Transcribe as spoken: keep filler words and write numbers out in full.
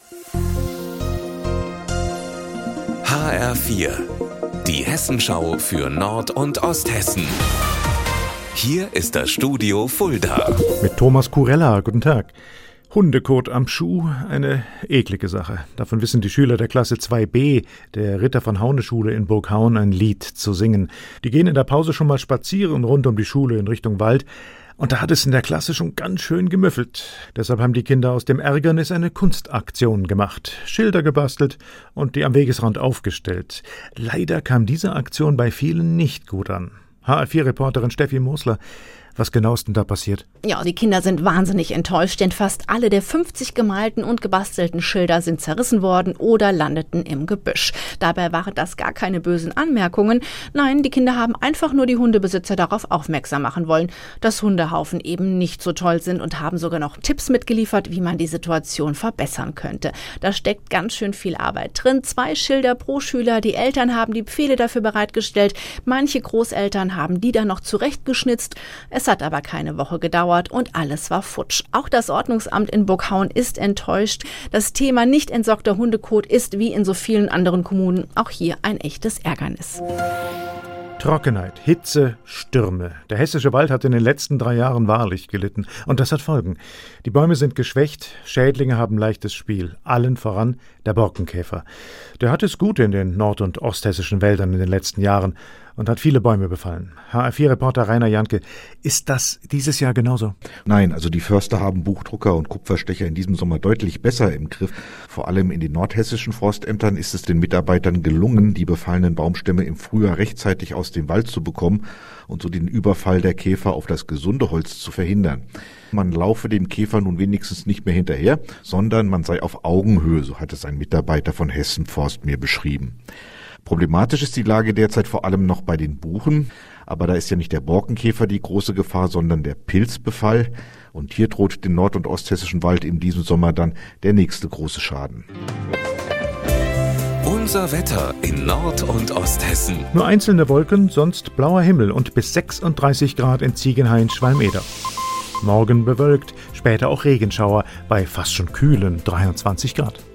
H R vier, die Hessenschau für Nord- und Osthessen. Hier ist das Studio Fulda. Mit Thomas Kurella, guten Tag. Hundekot am Schuh, eine eklige Sache. Davon wissen die Schüler der Klasse zwei b der Ritter von Haune-Schule in Burghaun ein Lied zu singen. Die gehen in der Pause schon mal spazieren rund um die Schule in Richtung Wald. Und da hat es in der Klasse schon ganz schön gemüffelt. Deshalb haben die Kinder aus dem Ärgernis eine Kunstaktion gemacht, Schilder gebastelt und die am Wegesrand aufgestellt. Leider kam diese Aktion bei vielen nicht gut an. H R vier-Reporterin Steffi Mosler, was genau ist denn da passiert? Ja, die Kinder sind wahnsinnig enttäuscht, denn fast alle der fünfzig gemalten und gebastelten Schilder sind zerrissen worden oder landeten im Gebüsch. Dabei waren das gar keine bösen Anmerkungen. Nein, die Kinder haben einfach nur die Hundebesitzer darauf aufmerksam machen wollen, dass Hundehaufen eben nicht so toll sind und haben sogar noch Tipps mitgeliefert, wie man die Situation verbessern könnte. Da steckt ganz schön viel Arbeit drin. Zwei Schilder pro Schüler. Die Eltern haben die Pfähle dafür bereitgestellt. Manche Großeltern haben die dann noch zurechtgeschnitzt. Es hat aber keine Woche gedauert und alles war futsch. Auch das Ordnungsamt in Burghaun ist enttäuscht. Das Thema nicht entsorgter Hundekot ist wie in so vielen anderen Kommunen auch hier ein echtes Ärgernis. Trockenheit, Hitze, Stürme. Der hessische Wald hat in den letzten drei Jahren wahrlich gelitten. Und das hat Folgen. Die Bäume sind geschwächt, Schädlinge haben leichtes Spiel. Allen voran der Borkenkäfer. Der hat es gut in den nord- und osthessischen Wäldern in den letzten Jahren und hat viele Bäume befallen. H R vier-Reporter Rainer Janke, ist das dieses Jahr genauso? Nein, also die Förster haben Buchdrucker und Kupferstecher in diesem Sommer deutlich besser im Griff. Vor allem in den nordhessischen Forstämtern ist es den Mitarbeitern gelungen, die befallenen Baumstämme im Frühjahr rechtzeitig aus dem Wald zu bekommen und so den Überfall der Käfer auf das gesunde Holz zu verhindern. Man laufe dem Käfer nun wenigstens nicht mehr hinterher, sondern man sei auf Augenhöhe, so hat es ein Mitarbeiter von Hessen Forst mir beschrieben. Problematisch ist die Lage derzeit vor allem noch bei den Buchen, aber da ist ja nicht der Borkenkäfer die große Gefahr, sondern der Pilzbefall. Und hier droht dem nord- und osthessischen Wald in diesem Sommer dann der nächste große Schaden. Unser Wetter in Nord- und Osthessen. Nur einzelne Wolken, sonst blauer Himmel und bis sechsunddreißig Grad in Ziegenhain-Schwalm-Eder. Morgen bewölkt, später auch Regenschauer bei fast schon kühlen dreiundzwanzig Grad.